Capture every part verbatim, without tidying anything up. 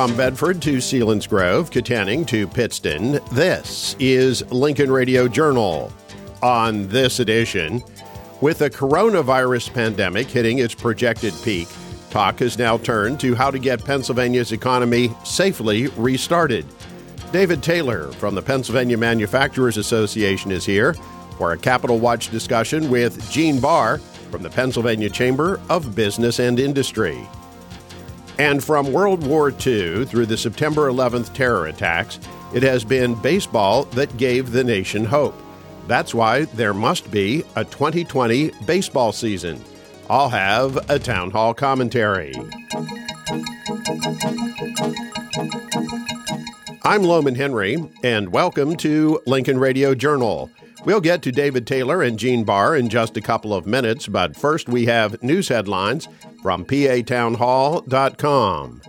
From Bedford to Selinsgrove, Katanning to Pittston, this is Lincoln Radio Journal. On this edition, with the coronavirus pandemic hitting its projected peak, talk has now turned to how to get Pennsylvania's economy safely restarted. David Taylor from the Pennsylvania Manufacturers Association is here for a Capital Watch discussion with Gene Barr from the Pennsylvania Chamber of Business and Industry. And from World War Two through the September eleventh terror attacks, it has been baseball that gave the nation hope. That's why there must be a twenty twenty baseball season. I'll have a town hall commentary. I'm Loman Henry, and welcome to Lincoln Radio Journal. We'll get to David Taylor and Gene Barr in just a couple of minutes, but first we have news headlines from P A town hall dot com.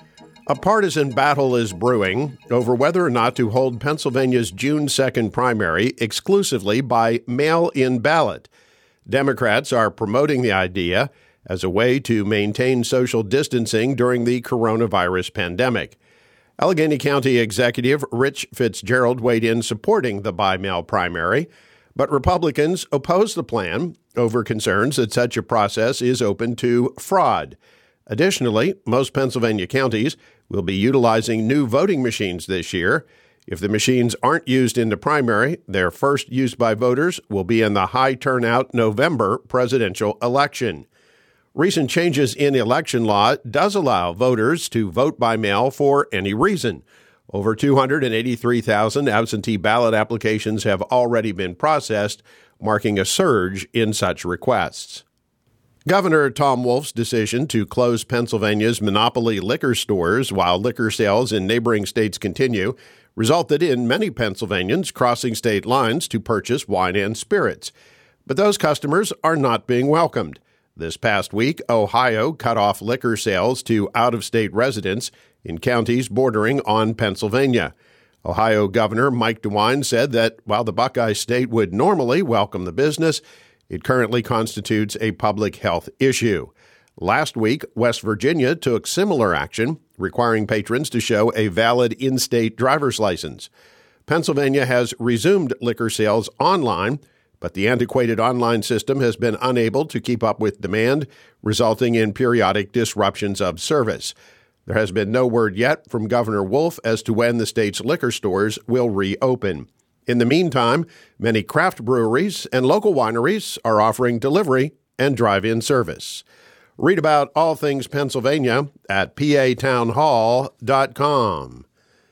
A partisan battle is brewing over whether or not to hold Pennsylvania's June second primary exclusively by mail-in ballot. Democrats are promoting the idea as a way to maintain social distancing during the coronavirus pandemic. Allegheny County Executive Rich Fitzgerald weighed in supporting the by-mail primary, but Republicans oppose the plan over concerns that such a process is open to fraud. Additionally, most Pennsylvania counties will be utilizing new voting machines this year. If the machines aren't used in the primary, their first use by voters will be in the high-turnout November presidential election. Recent changes in election law does allow voters to vote by mail for any reason. Over two hundred eighty-three thousand absentee ballot applications have already been processed, marking a surge in such requests. Governor Tom Wolf's decision to close Pennsylvania's monopoly liquor stores while liquor sales in neighboring states continue resulted in many Pennsylvanians crossing state lines to purchase wine and spirits. But those customers are not being welcomed. This past week, Ohio cut off liquor sales to out-of-state residents in counties bordering on Pennsylvania. Ohio Governor Mike DeWine said that while the Buckeye State would normally welcome the business, it currently constitutes a public health issue. Last week, West Virginia took similar action, requiring patrons to show a valid in-state driver's license. Pennsylvania has resumed liquor sales online, but the antiquated online system has been unable to keep up with demand, resulting in periodic disruptions of service. There has been no word yet from Governor Wolf as to when the state's liquor stores will reopen. In the meantime, many craft breweries and local wineries are offering delivery and drive-in service. Read about all things Pennsylvania at P A town hall dot com.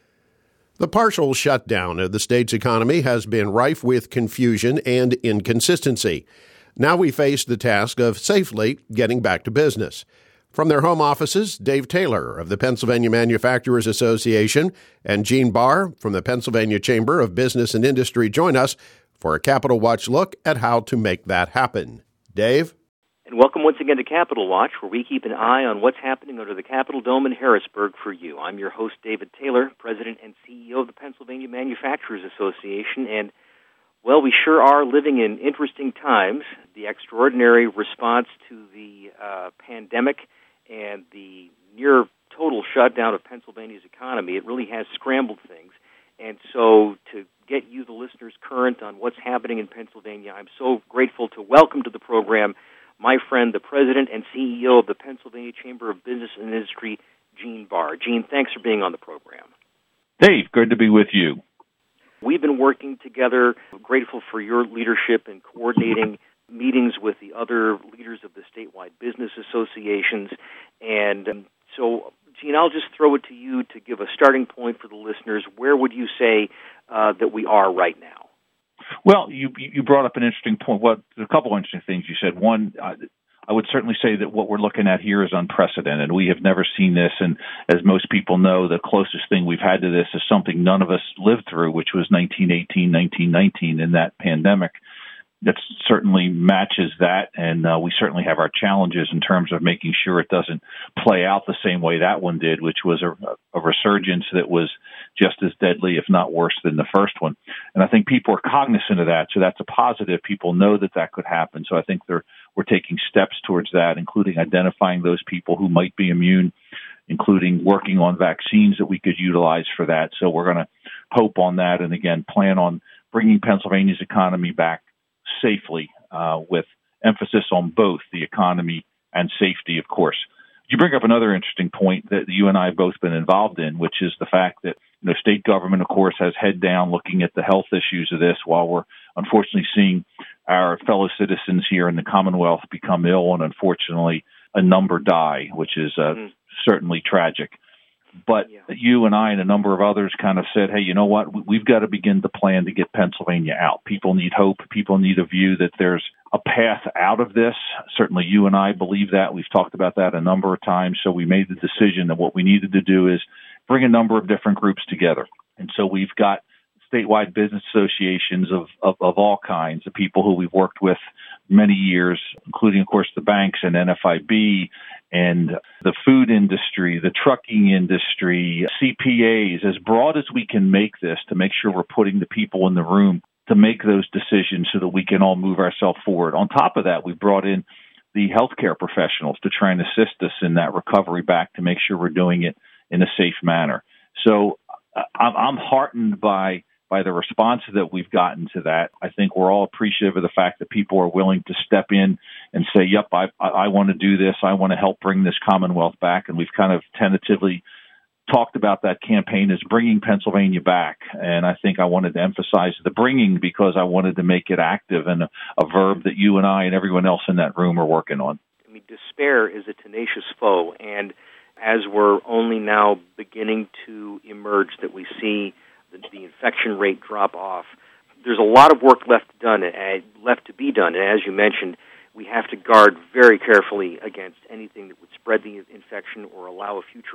The partial shutdown of the state's economy has been rife with confusion and inconsistency. Now we face the task of safely getting back to business. From their home offices, Dave Taylor of the Pennsylvania Manufacturers Association and Gene Barr from the Pennsylvania Chamber of Business and Industry join us for a Capital Watch look at how to make that happen. Dave? And welcome once again to Capital Watch, where we keep an eye on what's happening under the Capitol Dome in Harrisburg for you. I'm your host, David Taylor, President and C E O of the Pennsylvania Manufacturers Association, and, well, we sure are living in interesting times. The extraordinary response to the uh, pandemic and the near total shutdown of Pennsylvania's economy, it really has scrambled things. And so to get you, the listeners, current on what's happening in Pennsylvania, I'm so grateful to welcome to the program my friend, the President and C E O of the Pennsylvania Chamber of Business and Industry, Gene Barr. Gene, thanks for being on the program. Dave, good to be with you. We've been working together. I'm grateful for your leadership in coordinating meetings with the other leaders of the statewide business associations. And um, so, Gene, I'll just throw it to you to give a starting point for the listeners. Where would you say uh, that we are right now? Well, you you brought up an interesting point. What a couple of interesting things you said. One, uh, I would certainly say that what we're looking at here is unprecedented. We have never seen this, and as most people know, the closest thing we've had to this is something none of us lived through, which was nineteen eighteen, nineteen nineteen, in that pandemic. That certainly matches that, and uh, we certainly have our challenges in terms of making sure it doesn't play out the same way that one did, which was a, a resurgence that was just as deadly, if not worse, than the first one. And I think people are cognizant of that, so that's a positive. People know that that could happen, so I think they're, we're taking steps towards that, including identifying those people who might be immune including working on vaccines that we could utilize for that. So we're going to hope on that and, again, plan on bringing Pennsylvania's economy back safely uh, with emphasis on both the economy and safety, of course. You bring up another interesting point that you and I have both been involved in, which is the fact that you know, state government, of course, has head down looking at the health issues of this while we're unfortunately seeing our fellow citizens here in the Commonwealth become ill and unfortunately a number die, which is uh, mm-hmm. certainly tragic. But yeah. you and I and a number of others kind of said, hey, you know what? We've got to begin to plan to get Pennsylvania out. People need hope. People need a view that there's a path out of this. Certainly you and I believe that. We've talked about that a number of times. So we made the decision that what we needed to do is bring a number of different groups together. And so we've got statewide business associations of, of, of all kinds, of people who we've worked with many years, including, of course, the banks and N F I B and the food industry, the trucking industry, C P As, as broad as we can make this to make sure we're putting the people in the room to make those decisions so that we can all move ourselves forward. On top of that, we brought in the healthcare professionals to try and assist us in that recovery back to make sure we're doing it in a safe manner. So I'm, I'm heartened by by the response that we've gotten to that. I think we're all appreciative of the fact that people are willing to step in and say, yep, I, I, I want to do this. I want to help bring this Commonwealth back. And we've kind of tentatively talked about that campaign as bringing Pennsylvania back. And I think I wanted to emphasize the bringing because I wanted to make it active and a, a verb that you and I and everyone else in that room are working on. I mean, despair is a tenacious foe. And as we're only now beginning to emerge, that we see the, the infection rate drop off, there's a lot of work left done, uh, left to be done. And as you mentioned, we have to guard very carefully against anything that would spread the infection or allow a future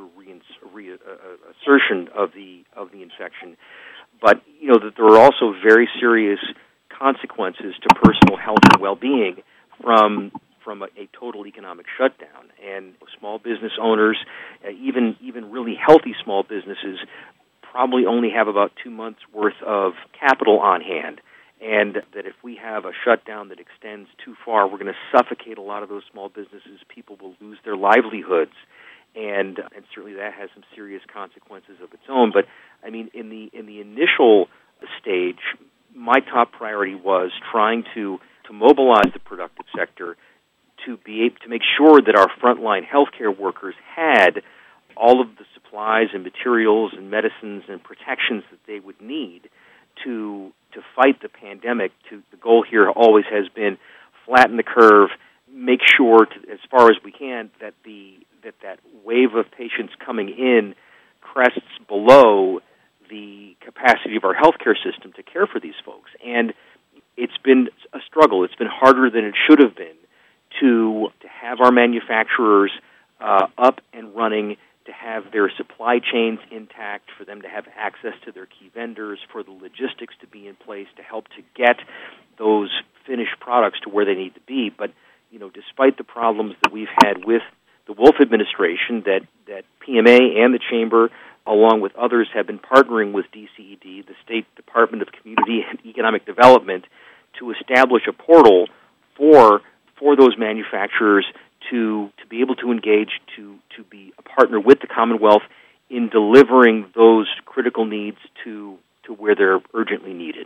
reassertion of the of the infection. But you know that there are also very serious consequences to personal health and well-being from from a, a total economic shutdown. And small business owners, uh, even even really healthy small businesses, probably only have about two months' worth of capital on hand. And that if we have a shutdown that extends too far, we're going to suffocate a lot of those small businesses. People will lose their livelihoods, and and certainly that has some serious consequences of its own. But I mean, in the in the initial stage, my top priority was trying to to mobilize the productive sector to be able to make sure that our frontline healthcare workers had all of the supplies and materials and medicines and protections that they would need to to fight the pandemic. To the goal here always has been flatten the curve, make sure, to, as far as we can, that the that that wave of patients coming in crests below the capacity of our healthcare system to care for these folks. And it's been a struggle. It's been harder than it should have been to to have our manufacturers uh, up and running, to have their supply chains intact, for them to have access to their key vendors, for the logistics to be in place to help to get those finished products to where they need to be. But, you know, despite the problems that we've had with the Wolf administration, that, that P M A and the Chamber, along with others, have been partnering with D C E D, the State Department of Community and Economic Development, to establish a portal for for those manufacturers to to be able to engage, to, to be a partner with the Commonwealth in delivering those critical needs to to where they're urgently needed.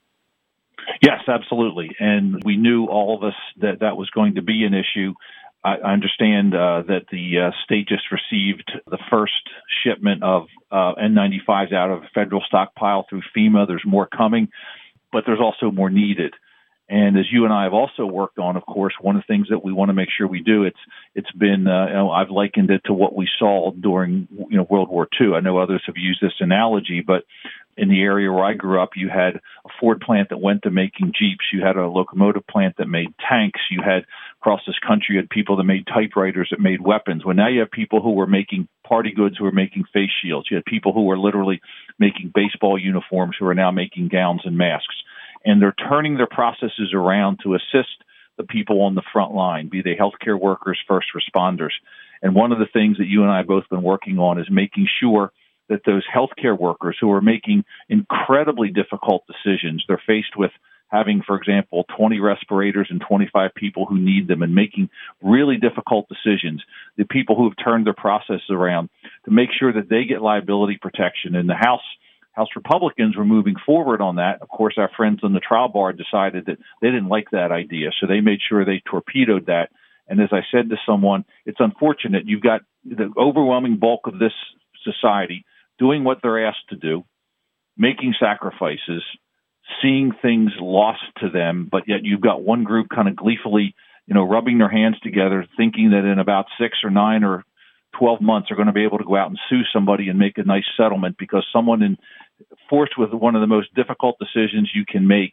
Yes, absolutely. And we knew, all of us, that that was going to be an issue. I understand uh, that the uh, state just received the first shipment of uh, N ninety-fives out of a federal stockpile through FEMA. There's more coming, but there's also more needed. And as you and I have also worked on, of course, one of the things that we want to make sure we do, it's it's been, uh, you know, I've likened it to what we saw during, you know, World War Two. I know others have used this analogy, but in the area where I grew up, you had a Ford plant that went to making Jeeps. You had a locomotive plant that made tanks. You had, across this country, you had people that made typewriters, that made weapons. Well, now you have people who were making party goods, who are making face shields. You had people who were literally making baseball uniforms, who are now making gowns and masks. And they're turning their processes around to assist the people on the front line, be they healthcare workers, first responders. And one of the things that you and I have both been working on is making sure that those healthcare workers who are making incredibly difficult decisions, they're faced with having, for example, twenty respirators and twenty-five people who need them and making really difficult decisions. The people who have turned their processes around, to make sure that they get liability protection. And the House House Republicans were moving forward on that. Of course, our friends on the trial bar decided that they didn't like that idea, so they made sure they torpedoed that. And as I said to someone, it's unfortunate. You've got the overwhelming bulk of this society doing what they're asked to do, making sacrifices, seeing things lost to them, but yet you've got one group kind of gleefully, you know, rubbing their hands together, thinking that in about six or nine or twelve months are going to be able to go out and sue somebody and make a nice settlement because someone in forced with one of the most difficult decisions you can make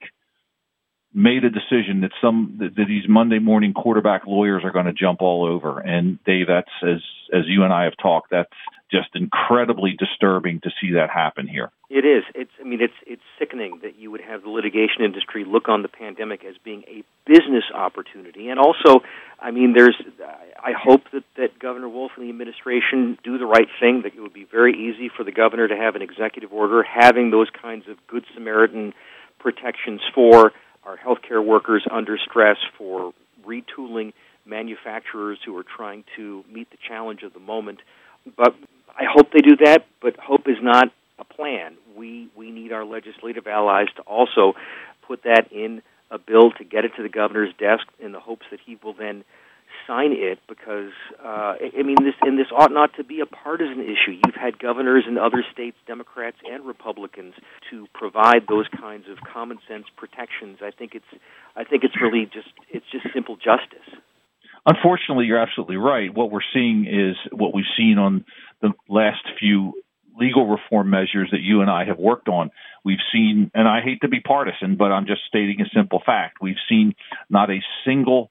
made a decision that some that, that these Monday morning quarterback lawyers are going to jump all over. And Dave, that's as as you and I have talked, that's just incredibly disturbing to see that happen here. It is. It's. I mean, it's it's sickening that you would have the litigation industry look on the pandemic as being a business opportunity, and also, I mean, there's. I hope that, that Governor Wolf and the administration do the right thing. That it would be very easy for the governor to have an executive order having those kinds of Good Samaritan protections for our healthcare workers under stress, for retooling manufacturers who are trying to meet the challenge of the moment. But I hope they do that, but hope is not a plan. We we need our legislative allies to also put that in a bill to get it to the governor's desk in the hopes that he will then sign it, because uh, I mean this and this ought not to be a partisan issue. You've had governors in other states, Democrats and Republicans, to provide those kinds of common sense protections. I think it's I think it's really just it's just simple justice. Unfortunately, you're absolutely right. What we're seeing is what we've seen on the last few legal reform measures that you and I have worked on. We've seen, and I hate to be partisan, but I'm just stating a simple fact. We've seen not a single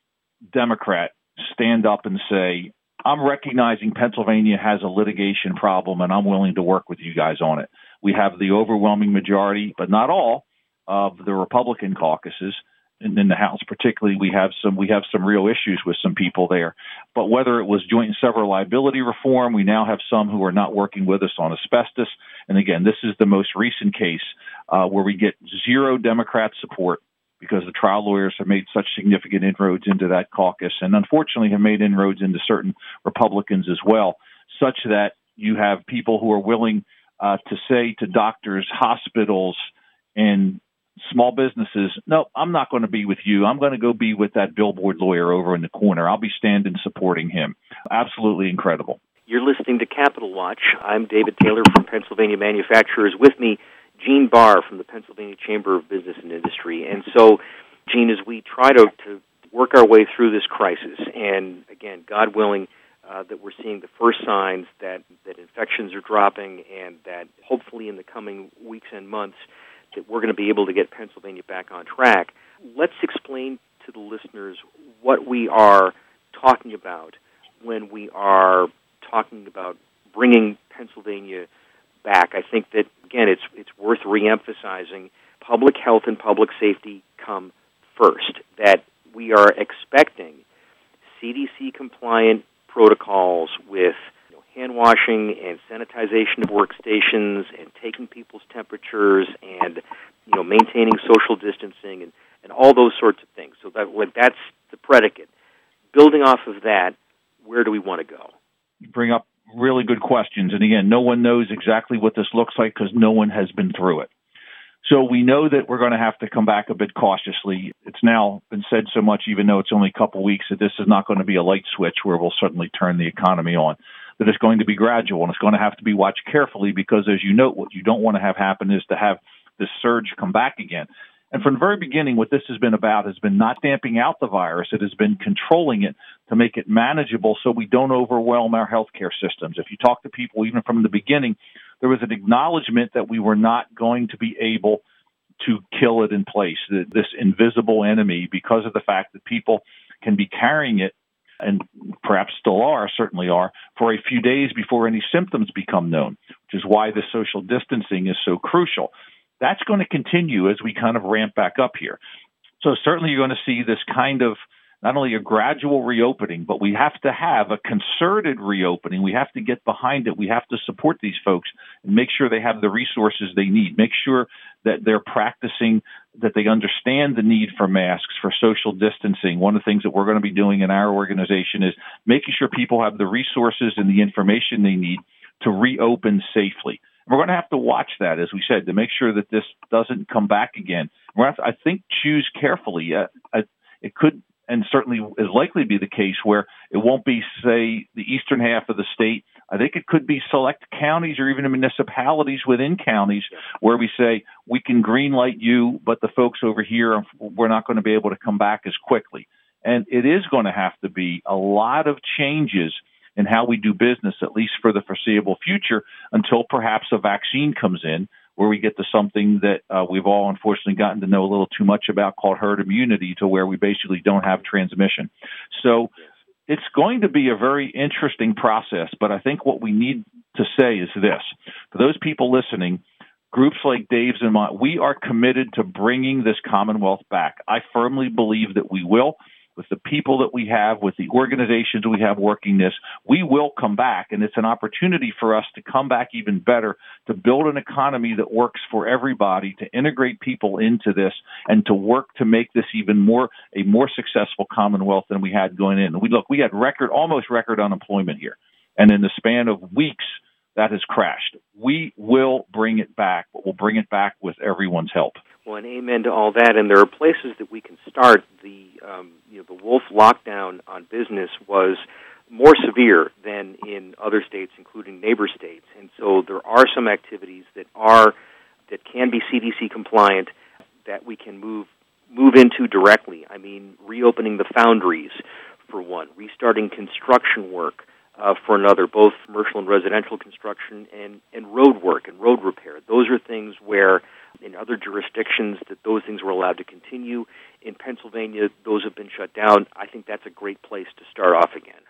Democrat stand up and say, I'm recognizing Pennsylvania has a litigation problem and I'm willing to work with you guys on it. We have the overwhelming majority, but not all, of the Republican caucuses. And in the House particularly, we have some we have some real issues with some people there. But whether it was joint and several liability reform, we now have some who are not working with us on asbestos. And again, this is the most recent case uh, where we get zero Democrat support because the trial lawyers have made such significant inroads into that caucus and unfortunately have made inroads into certain Republicans as well, such that you have people who are willing uh, to say to doctors, hospitals, and small businesses, no, I'm not going to be with you. I'm going to go be with that billboard lawyer over in the corner. I'll be standing supporting him. Absolutely incredible. You're listening to Capital Watch. I'm David Taylor from Pennsylvania Manufacturers. With me, Gene Barr from the Pennsylvania Chamber of Business and Industry. And so, Gene, as we try to, to work our way through this crisis, and again, God willing, uh, that we're seeing the first signs that, that infections are dropping and that hopefully in the coming weeks and months that we're going to be able to get Pennsylvania back on track. Let's explain to the listeners what we are talking about when we are talking about bringing Pennsylvania back. I think that, again, it's it's worth reemphasizing public health and public safety come first, that we are expecting C D C-compliant protocols with hand washing and sanitization of workstations and taking people's temperatures and, you know, maintaining social distancing and, and all those sorts of things. So that that's the predicate. Building off of that, where do we want to go? You bring up really good questions. And again, no one knows exactly what this looks like because no one has been through it. So we know that we're going to have to come back a bit cautiously. It's now been said so much, even though it's only a couple of weeks, that this is not going to be a light switch where we'll suddenly turn the economy on. That it's going to be gradual, and it's going to have to be watched carefully because, as you note, what you don't want to have happen is to have this surge come back again. And from the very beginning, what this has been about has been not damping out the virus. It has been controlling it to make it manageable so we don't overwhelm our healthcare systems. If you talk to people, even from the beginning, there was an acknowledgement that we were not going to be able to kill it in place, this invisible enemy, because of the fact that people can be carrying it, and perhaps still are, certainly are, for a few days before any symptoms become known, which is why the social distancing is so crucial. That's going to continue as we kind of ramp back up here. So certainly you're going to see this kind of not only a gradual reopening, but we have to have a concerted reopening. We have to get behind it. We have to support these folks and make sure they have the resources they need. Make sure that they're practicing, that they understand the need for masks, for social distancing. One of the things that we're going to be doing in our organization is making sure people have the resources and the information they need to reopen safely. We're going to have to watch that, as we said, to make sure that this doesn't come back again. We're going to have to, I think, choose carefully. Uh, uh, it could, and certainly is likely to be the case, where it won't be, say, the eastern half of the state. I think it could be select counties or even municipalities within counties where we say, we can green light you, but the folks over here, we're not going to be able to come back as quickly. And it is going to have to be a lot of changes in how we do business, at least for the foreseeable future, until perhaps a vaccine comes in, where we get to something that uh, we've all unfortunately gotten to know a little too much about, called herd immunity, to where we basically don't have transmission. So it's going to be a very interesting process, but I think what we need to say is this. For those people listening, groups like Dave's and mine, we are committed to bringing this Commonwealth back. I firmly believe that we will. With the people that we have, with the organizations we have working this, we will come back. And it's an opportunity for us to come back even better, to build an economy that works for everybody, to integrate people into this, and to work to make this even more a more successful Commonwealth than we had going in. We look, we had record, almost record unemployment here. And in the span of weeks, that has crashed. We will bring it back, but we'll bring it back with everyone's help. Well, and amen to all that. And there are places that we can start. The um, you know the Wolf lockdown on business was more severe than in other states, including neighbor states. And so there are some activities that are that can be C D C compliant that we can move move into directly. I mean, reopening the foundries for one, restarting construction work uh, for another, both commercial and residential construction, and and road work and road repair. Those are things where in other jurisdictions that those things were allowed to continue. In Pennsylvania, those have been shut down. I think that's a great place to start off again.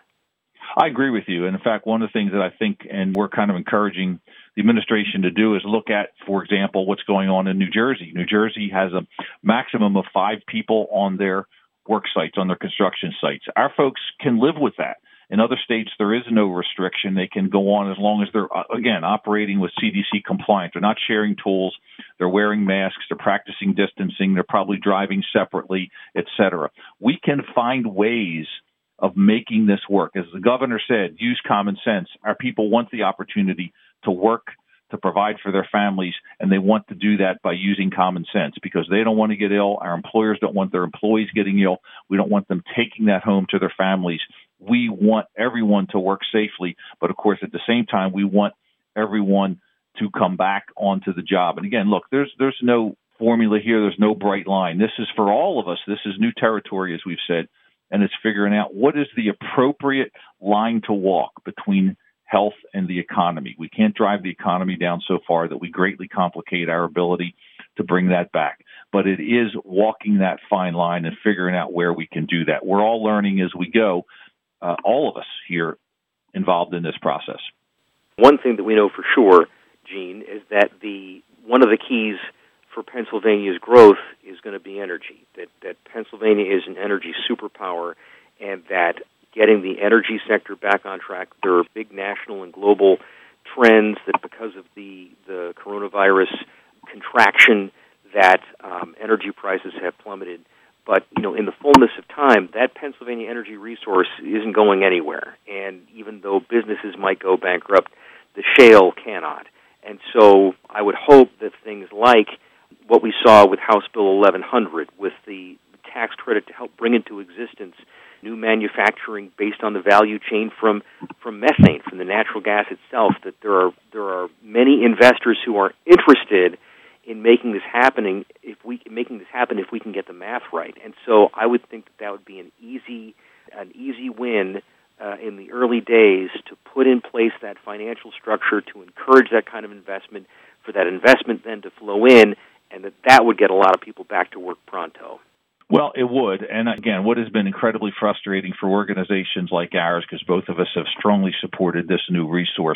I agree with you. And in fact, one of the things that I think, and we're kind of encouraging the administration to do, is look at, for example, what's going on in New Jersey. New Jersey has a maximum of five people on their work sites, on their construction sites. Our folks can live with that. In other states, there is no restriction. They can go on as long as they're, again, operating with C D C compliant. They're not sharing tools. They're wearing masks. They're practicing distancing. They're probably driving separately, et cetera. We can find ways of making this work. As the governor said, use common sense. Our people want the opportunity to work, to provide for their families, and they want to do that by using common sense, because they don't want to get ill. Our employers don't want their employees getting ill. We don't want them taking that home to their families. We want everyone to work safely, but of course, at the same time, we want everyone to come back onto the job. And again, look, there's there's no formula here. There's no bright line. This is for all of us. This is new territory, as we've said, and it's figuring out what is the appropriate line to walk between health and the economy. We can't drive the economy down so far that we greatly complicate our ability to bring that back. But it is walking that fine line and figuring out where we can do that. We're all learning as we go, uh, all of us here involved in this process. One thing that we know for sure, Gene, is that the one of the keys for Pennsylvania's growth is going to be energy, that, that Pennsylvania is an energy superpower, and that getting the energy sector back on track. There are big national and global trends that, because of the, the coronavirus contraction, that um, energy prices have plummeted. But, you know, in the fullness of time, that Pennsylvania energy resource isn't going anywhere. And even though businesses might go bankrupt, the shale cannot. And so I would hope that things like what we saw with House Bill eleven hundred, with the tax credit to help bring into existence new manufacturing based on the value chain from, from methane, from the natural gas itself, that there are there are many investors who are interested in making this happening if we making this happen if we can get the math right. And so I would think that that would be an easy an easy win uh, in the early days, to put in place that financial structure to encourage that kind of investment, for that investment then to flow in, and that that would get a lot of people back to work pronto. Well, it would. And again, what has been incredibly frustrating for organizations like ours, because both of us have strongly supported this new resource,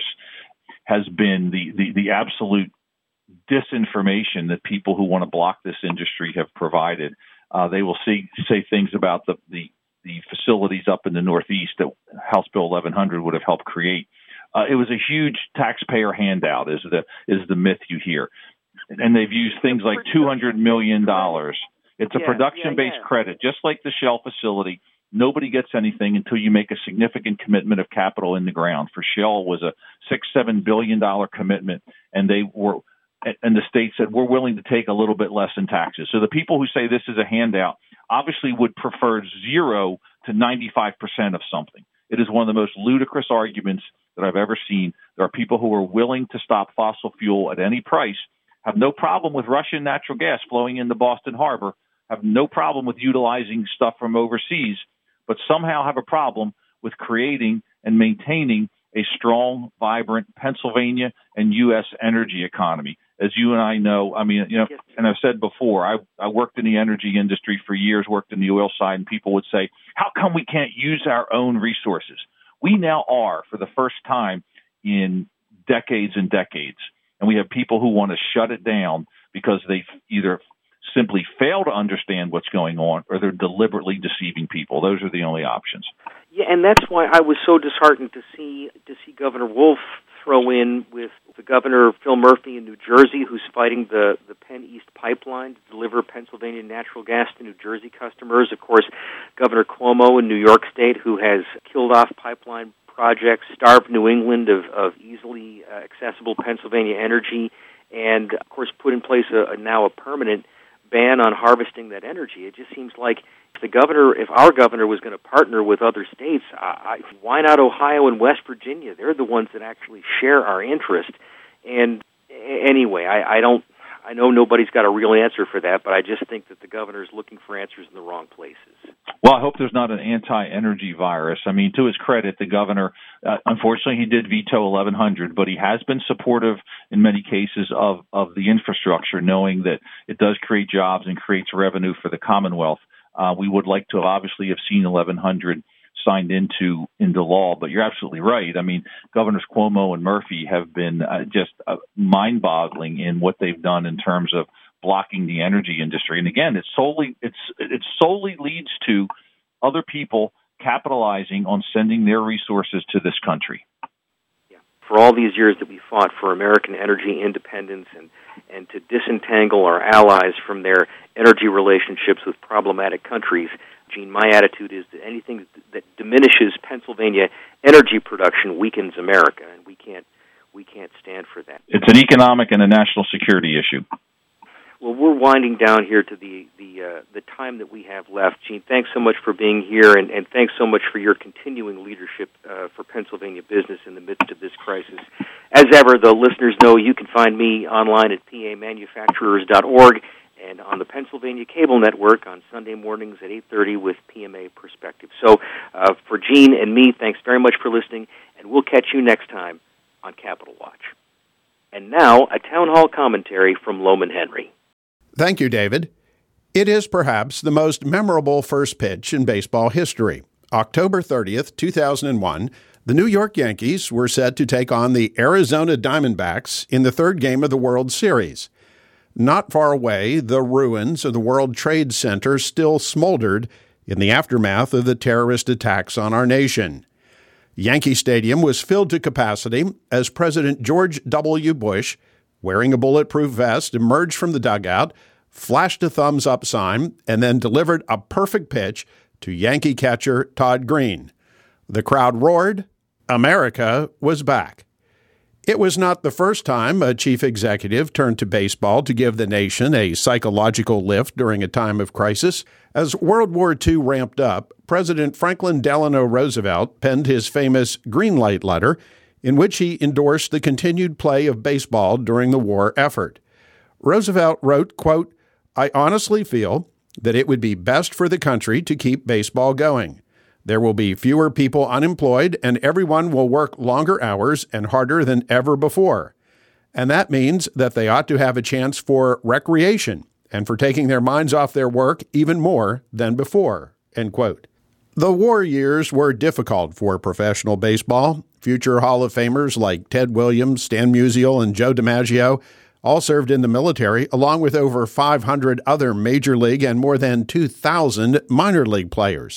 has been the, the, the absolute disinformation that people who want to block this industry have provided. Uh, they will see, say things about the, the, the facilities up in the Northeast that House Bill eleven hundred would have helped create. Uh, it was a huge taxpayer handout, is the is the myth you hear. And they've used things like two hundred million dollars. It's a yeah, production-based yeah, yeah. credit, just like the Shell facility. Nobody gets anything until you make a significant commitment of capital in the ground. For Shell, it was a six, seven billion dollar commitment, and they were, and the state said we're willing to take a little bit less in taxes. So the people who say this is a handout obviously would prefer zero to ninety-five percent of something. It is one of the most ludicrous arguments that I've ever seen. There are people who are willing to stop fossil fuel at any price, have no problem with Russian natural gas flowing into Boston Harbor, have no problem with utilizing stuff from overseas, but somehow have a problem with creating and maintaining a strong, vibrant Pennsylvania and U S energy economy. As you and I know, I mean, you know, and I've said before, I, I worked in the energy industry for years, worked in the oil side, and people would say, how come we can't use our own resources? We now are, for the first time in decades and decades, and we have people who want to shut it down because they either simply fail to understand what's going on or they're deliberately deceiving people. Those are the only options. Yeah, and that's why I was so disheartened to see to see Governor Wolf throw in with the governor, Phil Murphy, in New Jersey, who's fighting the, the Penn East pipeline to deliver Pennsylvania natural gas to New Jersey customers. Of course, Governor Cuomo in New York State, who has killed off pipeline projects, starved New England of, of easily uh, accessible Pennsylvania energy, and, of course, put in place a, a now a permanent ban on harvesting that energy. It just seems like if the governor, if our governor was going to partner with other states, I, why not Ohio and West Virginia? They're the ones that actually share our interest. And anyway, I, I don't, I know nobody's got a real answer for that, but I just think that the governor is looking for answers in the wrong places. Well, I hope there's not an anti-energy virus. I mean, to his credit, the governor, uh, unfortunately, he did veto eleven hundred, but he has been supportive in many cases of, of the infrastructure, knowing that it does create jobs and creates revenue for the Commonwealth. Uh, we would like to obviously have seen eleven hundred signed into into law, but you're absolutely right. I mean, Governors Cuomo and Murphy have been uh, just uh, mind-boggling in what they've done in terms of blocking the energy industry. And again, it's solely it's it solely leads to other people capitalizing on sending their resources to this country. Yeah. For all these years that we fought for American energy independence and and to disentangle our allies from their energy relationships with problematic countries, Gene, my attitude is that anything that diminishes Pennsylvania energy production weakens America, and we can't we can't stand for that. It's an economic and a national security issue. Well, we're winding down here to the the uh, the time that we have left. Gene, thanks so much for being here, and, and thanks so much for your continuing leadership uh, for Pennsylvania business in the midst of this crisis. As ever, the listeners know you can find me online at p a manufacturers dot org and on the Pennsylvania Cable Network on Sunday mornings at eight thirty with P M A Perspective. So uh, for Gene and me, thanks very much for listening, and we'll catch you next time on Capitol Watch. And now, a town hall commentary from Lowman Henry. Thank you, David. It is perhaps the most memorable first pitch in baseball history. October thirtieth, two thousand one, the New York Yankees were set to take on the Arizona Diamondbacks in the third game of the World Series. Not far away, the ruins of the World Trade Center still smoldered in the aftermath of the terrorist attacks on our nation. Yankee Stadium was filled to capacity as President George W. Bush, wearing a bulletproof vest, emerged from the dugout, flashed a thumbs-up sign, and then delivered a perfect pitch to Yankee catcher Todd Green. The crowd roared. America was back. It was not the first time a chief executive turned to baseball to give the nation a psychological lift during a time of crisis. As World War Two ramped up, President Franklin Delano Roosevelt penned his famous Green Light letter, in which he endorsed the continued play of baseball during the war effort. Roosevelt wrote, quote, "I honestly feel that it would be best for the country to keep baseball going. There will be fewer people unemployed, and everyone will work longer hours and harder than ever before. And that means that they ought to have a chance for recreation and for taking their minds off their work even more than before," end quote. The war years were difficult for professional baseball. Future Hall of Famers like Ted Williams, Stan Musial, and Joe DiMaggio all served in the military, along with over five hundred other major league and more than two thousand minor league players.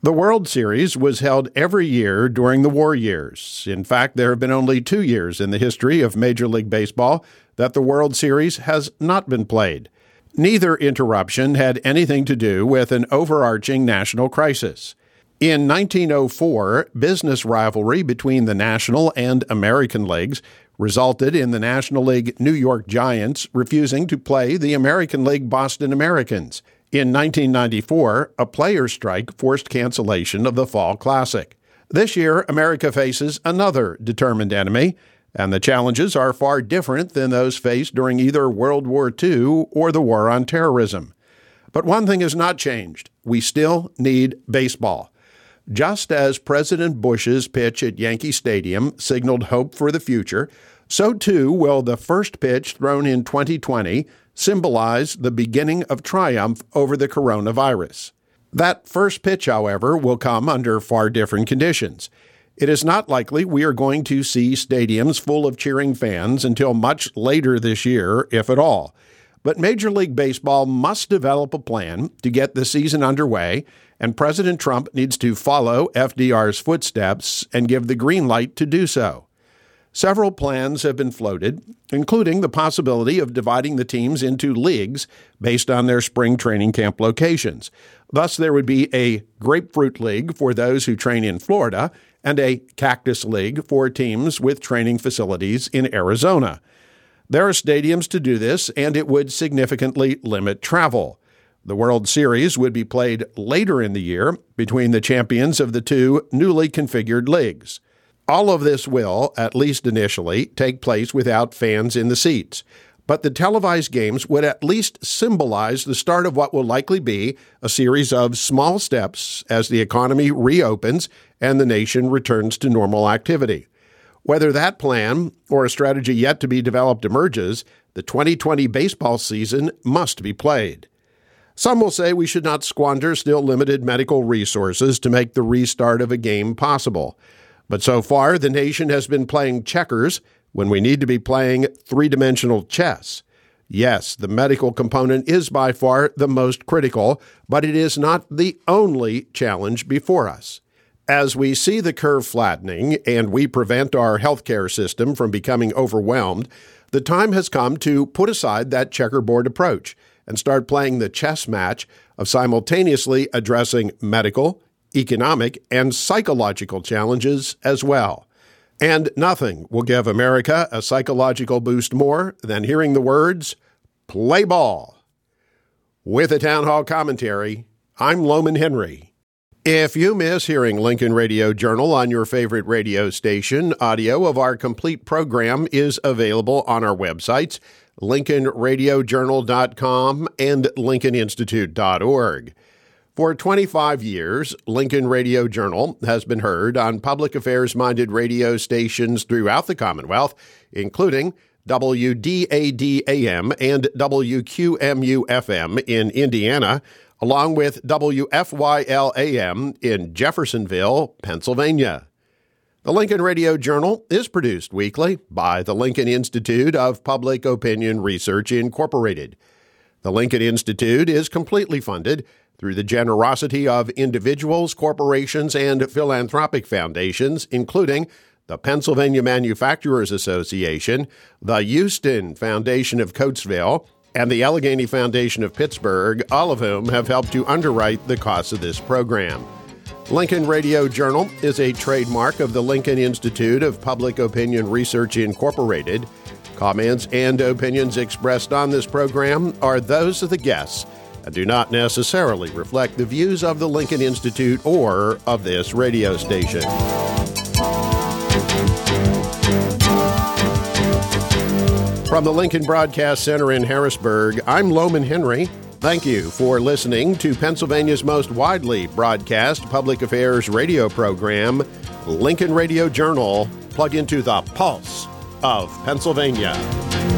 The World Series was held every year during the war years. In fact, there have been only two years in the history of Major League Baseball that the World Series has not been played. Neither interruption had anything to do with an overarching national crisis. In nineteen oh four, business rivalry between the National and American Leagues resulted in the National League New York Giants refusing to play the American League Boston Americans. In nineteen ninety-four, a players' strike forced cancellation of the Fall Classic. This year, America faces another determined enemy, and the challenges are far different than those faced during either World War Two or the War on Terrorism. But one thing has not changed. We still need baseball. Just as President Bush's pitch at Yankee Stadium signaled hope for the future, so too will the first pitch thrown in twenty twenty symbolize the beginning of triumph over the coronavirus. That first pitch, however, will come under far different conditions. It is not likely we are going to see stadiums full of cheering fans until much later this year, if at all. But Major League Baseball must develop a plan to get the season underway, and President Trump needs to follow F D R's footsteps and give the green light to do so. Several plans have been floated, including the possibility of dividing the teams into leagues based on their spring training camp locations. Thus, there would be a Grapefruit League for those who train in Florida and a Cactus League for teams with training facilities in Arizona. There are stadiums to do this, and it would significantly limit travel. The World Series would be played later in the year between the champions of the two newly configured leagues. All of this will, at least initially, take place without fans in the seats. But the televised games would at least symbolize the start of what will likely be a series of small steps as the economy reopens and the nation returns to normal activity. Whether that plan or a strategy yet to be developed emerges, the twenty twenty baseball season must be played. Some will say we should not squander still limited medical resources to make the restart of a game possible. But so far, the nation has been playing checkers when we need to be playing three-dimensional chess. Yes, the medical component is by far the most critical, but it is not the only challenge before us. As we see the curve flattening and we prevent our healthcare system from becoming overwhelmed, the time has come to put aside that checkerboard approach and start playing the chess match of simultaneously addressing medical, economic, and psychological challenges as well. And nothing will give America a psychological boost more than hearing the words, "Play ball." With a town hall commentary, I'm Loman Henry. If you miss hearing Lincoln Radio Journal on your favorite radio station, audio of our complete program is available on our websites, lincoln radio journal dot com and lincoln institute dot org. For twenty-five years, Lincoln Radio Journal has been heard on public affairs-minded radio stations throughout the Commonwealth, including W D A D A M and W Q M U F M in Indiana, along with W F Y L A M in Jeffersonville, Pennsylvania. The Lincoln Radio Journal is produced weekly by the Lincoln Institute of Public Opinion Research, Incorporated. The Lincoln Institute is completely funded through the generosity of individuals, corporations, and philanthropic foundations, including the Pennsylvania Manufacturers Association, the Houston Foundation of Coatesville, and the Allegheny Foundation of Pittsburgh, all of whom have helped to underwrite the costs of this program. Lincoln Radio Journal is a trademark of the Lincoln Institute of Public Opinion Research, Incorporated. Comments and opinions expressed on this program are those of the guests and do not necessarily reflect the views of the Lincoln Institute or of this radio station. From the Lincoln Broadcast Center in Harrisburg, I'm Loman Henry. Thank you for listening to Pennsylvania's most widely broadcast public affairs radio program, Lincoln Radio Journal. Plug into the pulse of Pennsylvania.